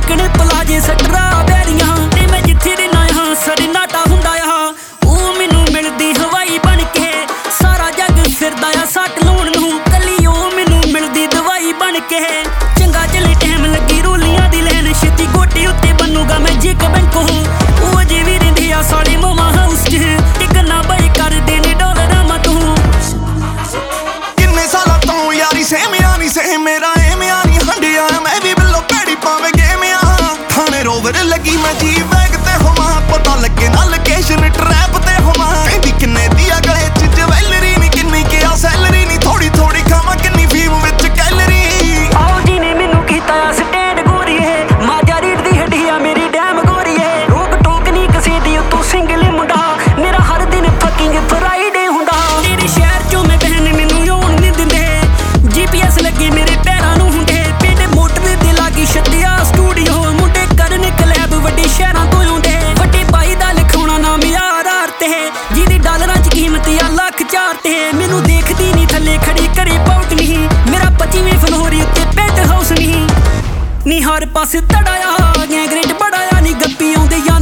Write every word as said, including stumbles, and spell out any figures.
ਚੀਕਣ ਪਲਾਜੇ straw ਬੈਰੀਆਂ ਤੇ ਮੈਂ ਜਿੱਥੇ ਦੇ ਨਾ ਹਾਂ ਸਰਨਾਟਾ ਹੁੰਦਾ ਆ ਉਹ ਮੈਨੂੰ ਮਿਲਦੀ ਹਵਾਈ ਬਣ ਕੇ ਸਾਰਾ ਜੱਗ ਫਿਰਦਾ ਆ ਸੱਟ ਲਾਉਣ ਨੂੰ ਕੱਲੀ ਉਹ ਮੈਨੂੰ ਮਿਲਦੀ ਦਵਾਈ ਬਣ ਕੇ ਚੰਗਾ ਚੱਲੇ ਟਾਈਮ ਲੱਗੀ ਰੋਲੀਆਂ ਦੀ ਲੈਣ ਛੇਤੀ ਗੋਡੇ ਉੱਤੇ ਬਣੂਗਾ ਮੈਂ ਜਿੱਕ ਬੈਂਕੋ ਉਹ ਅਜੇ ਵੀ ਰਹਿੰਦੇ ਆ ਸਾਲੇ ਮਾਮਾ ਹਾਊਸ 'ਚ ਟਿਕਣਾ ਬਈ ਕਰਦੇ ਨੇ ਡਾਲਰਾਂ ਮਾ ਤੂੰ ਕਿੰਨੇ ਸਾਲਾਂ ਤੋਂ ਯਾਰੀ ਸੇਮਿਆ ਨਹੀਂ ਸੇ ਮੇਰਾ ਐਵੇਂ ਨਹੀਂ ਹੰਡਿਆ ਮੈਂ ਵੀ ਬਿੱਲੋ ਭੈੜੀ ਪਾਵੇ ਗੇਮਿਆ ਥਾਣੇ ਰੋਵਰ ਲੱਗੀ ਮੈਂ ਜੀ ਬੈਗ ਤੇ ਹੋਵਾਂ ਪਤਾ ਲੱਗੇ ਨਾ ਲੋਕੇਸ਼ਨ ਟਰੈਪ ਤੇ ਹੋਵਾਂ ਕਹਿੰਦੀ ਕਿੰਨੇ ਦੀ ਆ ਗਲੇ 'ਚ ਜਵੈਲਰੀ ਨਹੀਂ ਕਿੰਨੀ ਕਿਹਾ ਸੈਲਰੀ ਨਹੀਂ ਥੋੜੀ ਥੋੜੀ ਖਾਵਾਂ ਕਿੰਨੀ ਫੀਮ ਵਿੱਚ ਕੈਲਰੀ ਆਓ ਜੀ ਨੇ ਮੈਨੂੰ ਕੀਤਾ ਸਟੈਂਡ ਗੋਰੀਏ ਮਾਜਾ ਰੀੜ ਦੀ ਹੱਡੀ ਆ ਮੇਰੀ ਡੈਮ ਗੋਰੀਏ ਰੋਕ ਟੋਕ ਨਹੀਂ ਕਿਸੇ ਦੀ ਤੂੰ ਸਿੰਗਲ ਮੁੰਡਾ ਮੇਰਾ ਹਰ ਦਿਨ ਫਕਿੰਗ ਫਰਾਈਡੇ ਹੁੰਦਾ ਤੇਰੇ ਸ਼ਹਿਰ 'ਚੋਂ ਮੈਂ ਬਹਿਨ ਮੈਨੂੰ ਆਉਣ ਨਹੀਂ ਦਿੰਦੇ ਜੀਪੀਐਸ ਲੱਗੇ ਮੇਰੇ ਪੈਰਾਂ ਨੂੰ ਹੁੰਦੇ ਪਿੰਡ ਮੋਟਰ ਦੇ ਲਾਗੀ ਛੱਡਿਆ ਸਟੂਡੀਓ ਮੁੰਡੇ ਕਰਨ ਕਲੈਬ ਵੱਡੇ ਸ਼ਹਿਰਾਂ ਤੋਂ ਆਉਂਦੇ ਵੱਡੇ ਭਾਈ ਦਾ ਲਿਖਾਉਣਾ ਨਾਮ ਯਾਰ ਆਰ ਤੇ ਜਿਹਦੀ ਡਾਲਰਾਂ 'ਚ ਕੀਮਤ ਆ ਲੱਖ ਚਾਰ ਤੇ ਮੈਨੂੰ ਦੇਖਦੀ ਨਹੀਂ ਥੱਲੇ ਖੜੀ ਘਰੇ ਪਾਉਟ ਨਹੀਂ ਮੇਰਾ ਪੱਚੀਵੇਂ ਫਲੋਰੀ ਉੱਤੇ ਪੈਂਟ ਹਾਊਸ ਨਹੀਂ ਨੀ ਹਰ ਪਾਸੇ ਤੜਾਇਆ ਗੈਂਗਰੇਟ ਬੜਾਇਆ ਨੀ ਗੱਪੀ ਆਉਂਦੇ